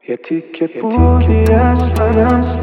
یه تیکه بودی از منم،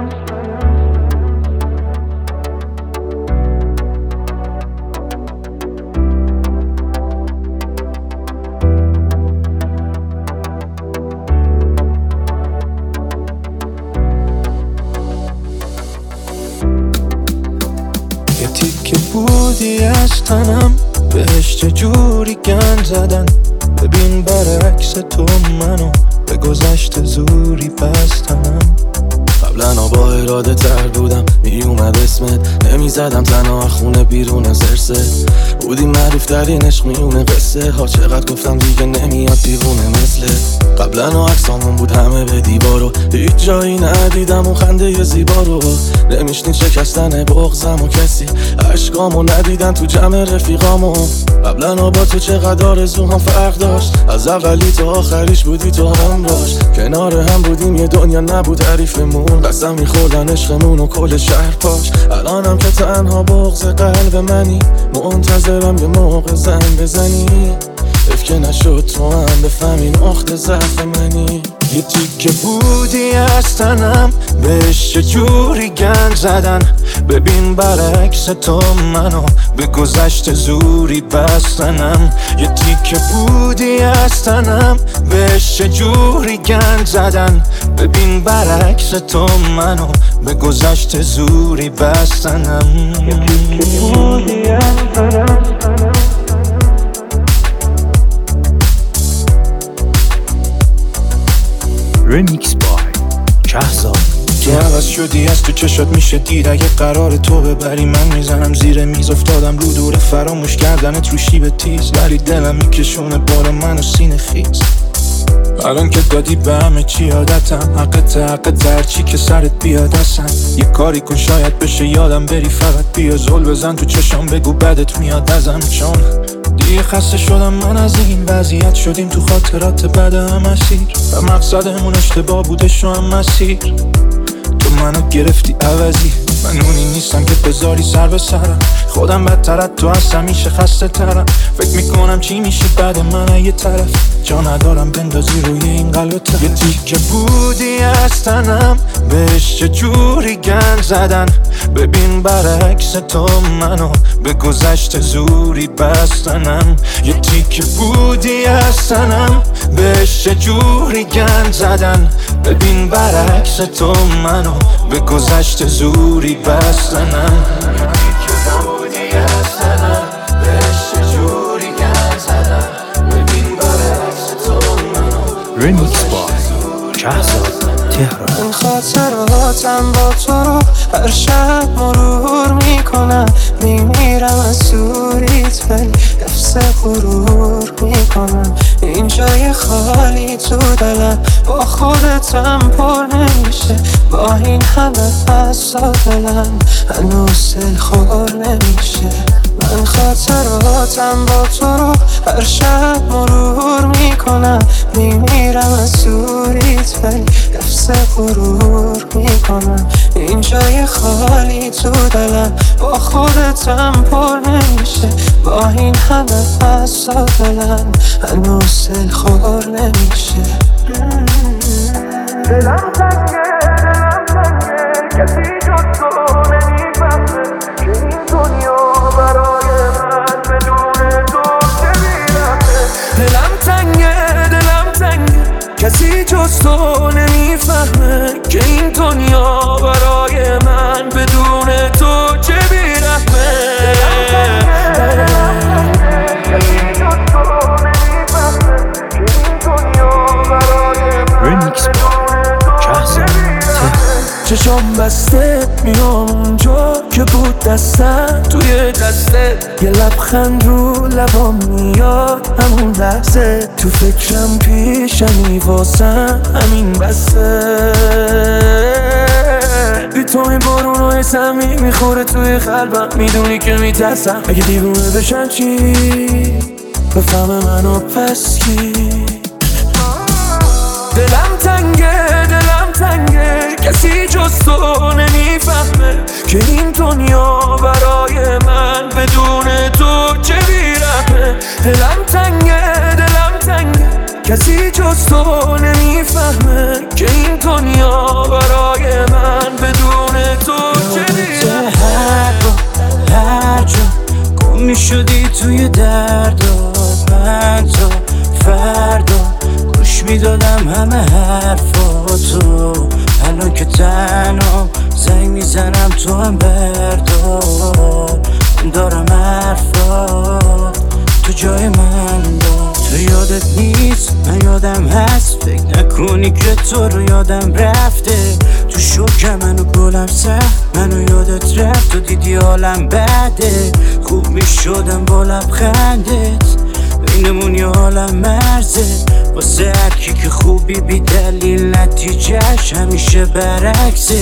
یه تیکه بودی از تنم، بهش چجوری گند زدن. ببین برعکس تو منو به گذشته زوری بستنم. قبلا با اراده تر بودم، میومد اسمت نمیزدم تنها خونه بیرون زرسه. بودی معروف ترین عشق میونه قصه ها، چقدر گفتم دیگه نمیاد دیوونه مثلت. قبلا عکسامون بود همه به دیوارو، هیچ جایی ندیدم و خنده زیبا رو. نمیشنید شکستن بغضم و کسی عشقامو ندیدن تو جمع رفیقامو. قبلا با تو چقدر آرزوهام فرق داشت، از اولی تا آخریش بودی تو هم باش. کنار هم بودیم یه دنیا نبود حریفمون، قسم میخوردن عشقمون و کل شهر پاش. الانم که تنها بغض قلب منی، منتظرم یه موقع زنگ بزنی. اف که نشد تو هم بفهمی نقطه ضعف منی. یه تیکه بودی از تنم، بهش چجوری گند زدن. ببین برعکس تو منو به گذشته زوری بستنم. یه تیکه بودی از تنم، بهش چجوری گند زدن. ببین برعکس تو منو به گذشته زوری بستنم. یه تیکه بودی از تنم. ریمیکس بای شهزاد. تو عوض شدی، از تو چشات میشه دید. اگه قرار تو ببری من میزنم زیر میز. افتادم رو دور فراموش کردنت رو شیب تیز، ولی دلم میکشونه بار منو سینه خیز. الان که دادی به همه چی عادتم، حقت هرچی که سرت بیاد اصلا. یه کاری کن شاید بشه یادم بری، فقط بیا زل بزن تو چشام بگو بدت میاد ازم. چون دیگه خسته شدم من از این وضعیت، شدیم تو خاطرات بد هم اسیر. و مقصدمون اشتباه بودش و هم مسیر. تو منو گرفتی عوضی، من اونی نیستم که بذاری سر به سرم. خودم بدترت تو از همیشه خسته ترم. فکر میکنم چی میشه بعد من یه طرف، جا ندارم بندازی روی این قلب ترف. یه تیکه بودی از تنم، بهش چجوری گند زدن. ببین برعکس تو منو به گذشته زوری بستنم. یه تیکه بودی از تنم، بهش چجوری گند زدن. ببین برعکس تو منو به گذشته زوری بستنم. ریمیکس بای شهزاد تهران. این خاطراتم با تو رو هر شب مرور میکنم. میمیرم از سوریت ولی حفظ غرور میکنم. این جای خالی تو دلم با خودتم پر نمیشه. با این همه حساب دلم هنوز دل خور نمیشه. من خاطراتم با تو رو هر شب مرور میکنم. میمیرم از سوریت ولی حفظ غرور میکنم. این جای خالی تو دلم با خودتم پر نمیشه. با این همه حساب دلم هنوز دل خور نمیشه. دلم تنگه کسی جز تو نمیفهمه که این دنیا برای من بدون تو چه میرمه. دلم تنگه کسی جز تو نمیفهمه که این دنیا برای من بدون تو چه بیرحمه. کسی جز تو نمیفهمه که این دنیا برای من. ریمیکس بای شهزاد چشام بسته میام اونجا که بود دستم توی دستت. یه لبخند رو لبام میاد همون لحظه. تو فکرم پیشمی واسم همین بسته. بی تو این بارون و اسمی میخوره توی قلبم. میدونی که میترسم اگه دیوونه بشن چی، بفهم منو پس کی. دلم تنگه کسی جز تو نمیفهمه که این دنیا برای من بدون تو چه بیرحمه. دلم تنگه کسی جز تو نمیفهمه شدی توی دردات، من تا فردا گوش میدادم همه حرفاتو. الان که تنها زنگ میزنم تو هم بردار، دارم حرفات تو جای من دار. تو یادت نیست من یادم هست، فکر نکنی که تو رو یادم رفته. تو شوکم منو گلم سخت، منو یادت رفت. تو دیدی حالم بده، خوب میشدم با لبخندت. بینمون یه حالم مرزه، واسه هرکی که خوبی بی دلیل نتیجهش همیشه برعکسه.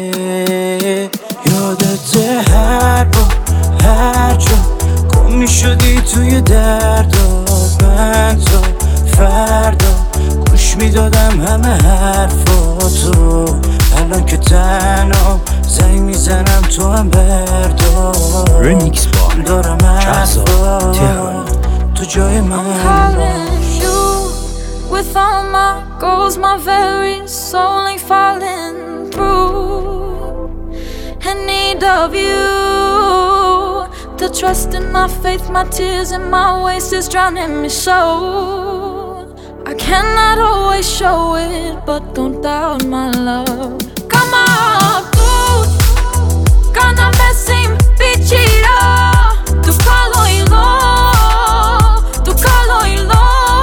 یادت هر بار هر جا گم میشدی توی دردات، من تا فردا گوش میدادم همه حرفاتو. الان که تنها زنگ میزنم تو هم بردار، رمیکس با دارم شهرزاد تهران. تو جای من with all my goals, my very soul ain't falling through. In need of you, the trust in my faith, my tears and my waste is drowning me so. I cannot always show it, but don't doubt my love. Come on, dude, gonna besim bichira, tu calo y lo, tu calo y lo.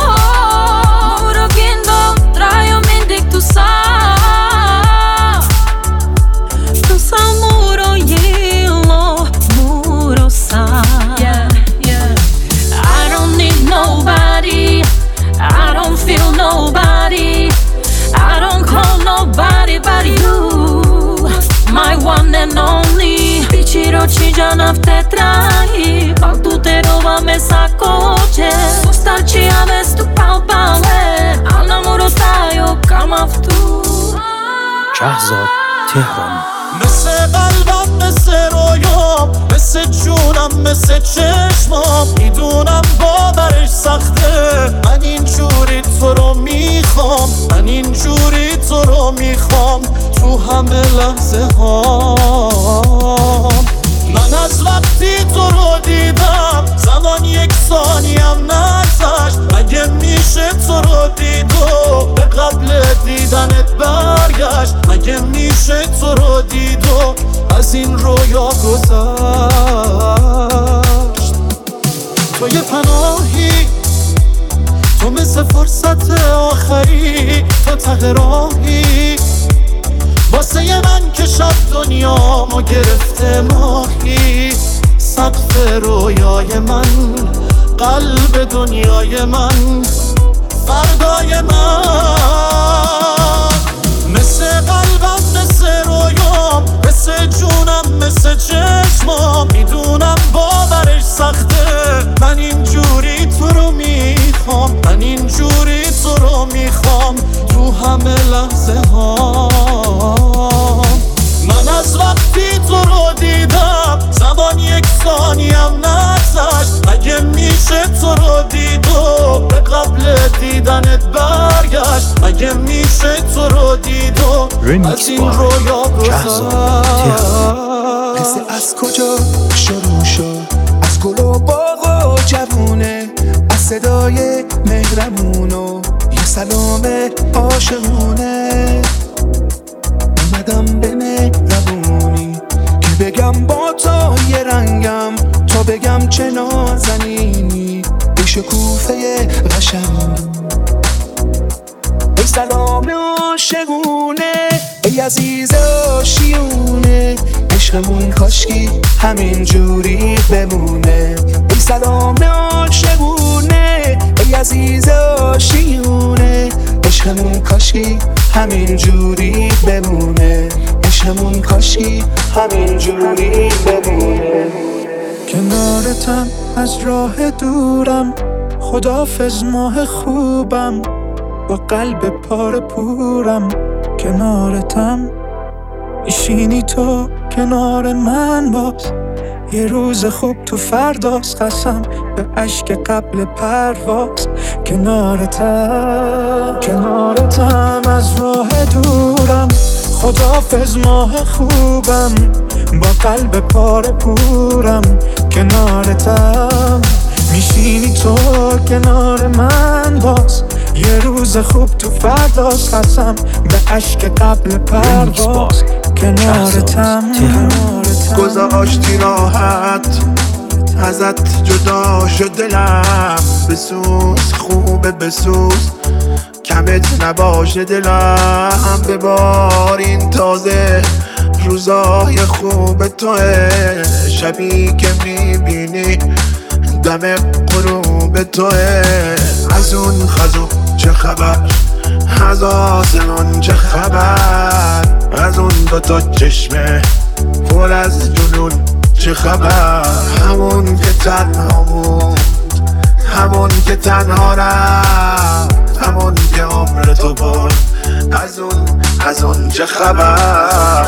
Ci già nafte trai, pal tu te rovame sa koče. Starči a vestu pal pale, a na moro tajo kam aftu. شهرزاد تهران. مثل قلبم مثل رویام، مثل جونم مثل چشمام. میدونم باورش سخته، من اینجوری تو رو میخوام، من اینجوری تو رو میخوام تو همه لحظه هام. من از وقتی تو رو دیدم زمان یک ثانیم نگذشت. مگه میشه تو رو دید و به قبل دیدنت برگشت؟ مگه میشه تو رو دید و از این رویا گذشت؟ تو یه پناهی، تو مثل فرصت آخری، تو ته راهی واسه من که شب دنیامو گرفته ماهی. سقف رویای من، قلب دنیای من، فردای من. مثل قلبم مثل رویام، مثل جونم مثل چشمام. میدونم باورش سخته، من اینجوری تو رو میخوام، من اینجوری تو رو میخوام تو همه لحظه ها. من از وقتی تو رو دیدم زمان یک ثانیم نگذشت. مگه میشه تو رو دید و به قبل دیدنت برگشت؟ مگه میشه تو رو دید و از این رویا گذشت؟ قصه از کجا شروع شد؟ از گل و باغ و جوونه، از صدای مهربون و یه سلام عاشقونه. اومدم به مهربونی که بگم با تو یه رنگم، تا بگم چه نازنینی ای شکوفه قشنگ. ای سلام عاشقونه، ای عزیز آشیونه، عشقمون کاشکی همین جوری بمونه. ای سلام عاشقونه، ای عزیز آشیونه، عشقمون کاشکی همین جوری بمونه. عشقمون کاشکی همین جوری بمونه. کنارتم از راه دورم، خداحافظ ماه خوبم، با قلب پاره پورم. کنارتم میشینی تو کنار من، باز یه روز خوب تو فرداست. قسم به اشک قبل پرواز. کنارتم از راه دورم، خداحافظ ماه خوبم، با قلب پاره پورم کنارتم، میشینی تو کنار من باز، یه روز خوب تو فرداست، قسم به عشق قبل پرواز کنارتم. گذاشتی راحت ازت جدا شد دلم، بسوز خوبه بسوز کمت نباشه دلم، ببارین تازه روزای خوب توه، شبی که میبینی دم غروب توه. از اون خزو چه خبر، از آسمون چه خبر، از اون دوتا چشمه پر از جنون چه خبر، همون که تنها بود، همون که تنها رفت، همون که عمر تو بود، از اون چه خبر.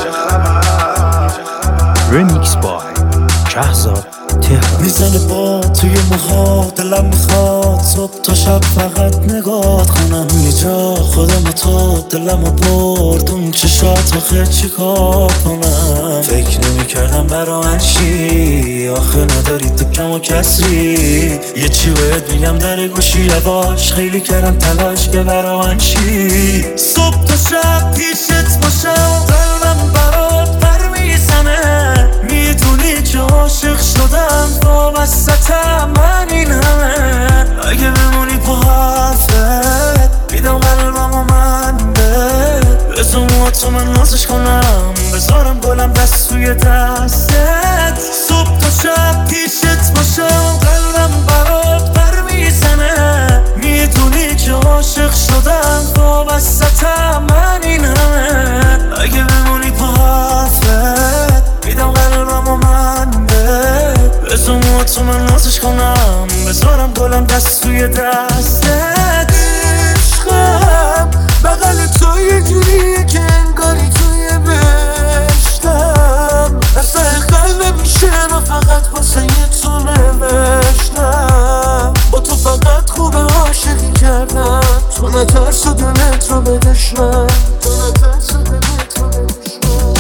رمیکس بای شهزاد تهرانی. میزنه با توی موها، دلم میخواد صبح تا شب فقط نگاه کنم، یه جا خودم و تو دلمو برد اون چشات، آخه چی کار کنم؟ فکر نمیکردم برا من چی، آخه نداری تو کم و کسری، یه چی باید میگم در گوشی لباش، خیلی کردم تلاش که برا من چی. صبح تا شب پیشت باشم، قلبم برات پر میزنه، میدونی که عاشق شدم وابستم من این همه، اگه بمونی پا حرفت میدم قلبم و من بزن موهاتو من نازش کنم، بذارم گلم دست توی دستت. صبح تا شب پیشت باشم، قلبم برات پر میزنه، میدونی که عاشق شدم وابستم من این همه، اگه بمونی پا حرفت میدم قلبم و من بزن موهاتو من نازش کنم، بذارم گلم دست توی دستت. عشقم بغل تو یه جوریه که انگاری توی بهشتم، اصلا قلبم میشه فقط واسه یه تو نوشتم، با تو فقط خوبه عاشقی کردم، تو نترس و دلت رو به دشمن، تو نترس و دلت رو به دشمن.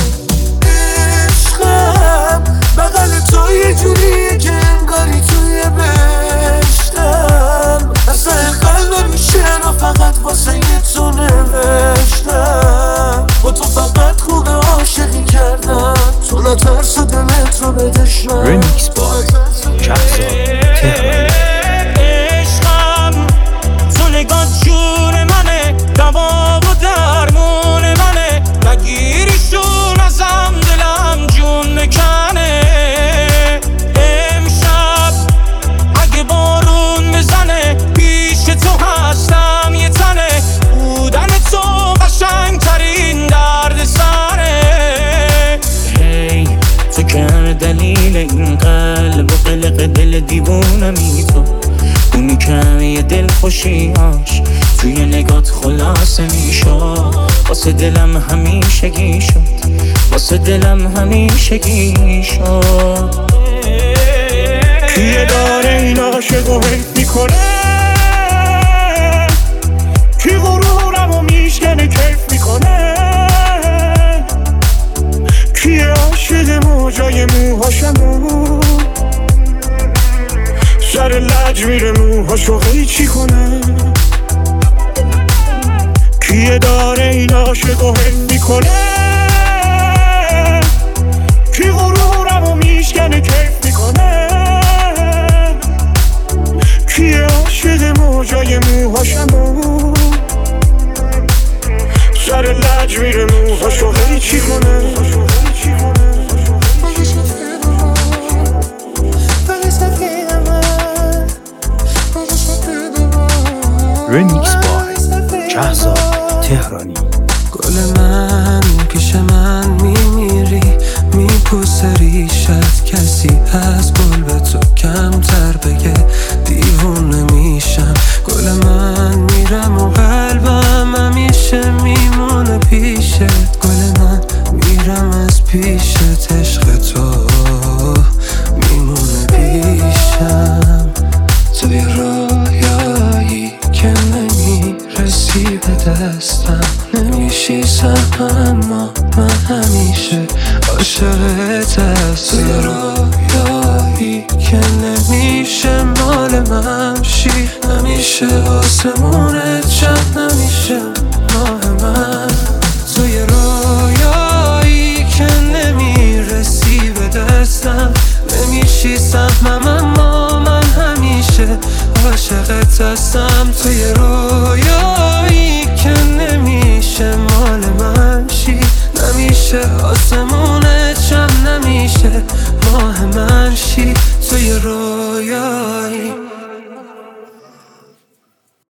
عشقم بغل تو یه جوریه که انگاری توی بهشتم، اصلا قلبم میشه فقط واسه یه تو نوشتم، با تو فقط خوبه عاشقی کردم، تو نترس و دلت رو به دشمن. رمیکس بای شهزاد تهرانی. عشقم تو نگاه جون منه، دوا و درمون منه، نگیریشون ازم دلم جون نکنه. امشب اگه بارون بزنه پیش تو هستم یه تنه، بودن تو قشنگترین درد سره. هی تو که دلیل این قلب و قلق دل دیوونمی، تو اونی که یه دل خوشیاش توی نگات خلاصه میشد، واسه دلم همیشگی شد، واسه دلم همیشگی شد. کیه داره این عاشقو حیف میکنه، کی غرورمو میشکنه کیف میکنه، کیه عاشق موجای موهاشمو، سر لج میره موهاشو قیچی کنه. کیه داره این عاشقو حیف میکنه، کی غرورمو میشکنه کیف میکنه، کیه عاشق موجای موهاشمو، سر لج میره موهاشو قیچی کنه. رمیکس بای شهزاد تهرانی. گل من پیش من میمیری، میپوسه ریشت، کسی از گل به تو کمتر بگه دیوونه میشم. گل من میرم و قلبم همیشه میمونه پیشت، گل من میرم از پیشت، عشق تو میمونه پیشم. توی رویایی که نمیرسی به دستم، نمیشی نمیشی سهم، اما من همیشه عاشقت هستم. توی رویایی که نمیشه مال من شی، نمیشه آسمونت چند، نمیشه ماه من. توی رویایی که نمیرسی به دستم، نمیشی سهمم، اما من همیشه عاشقت هستم. توی رویایی که نمیشه مال من شی، نمیشه آسمون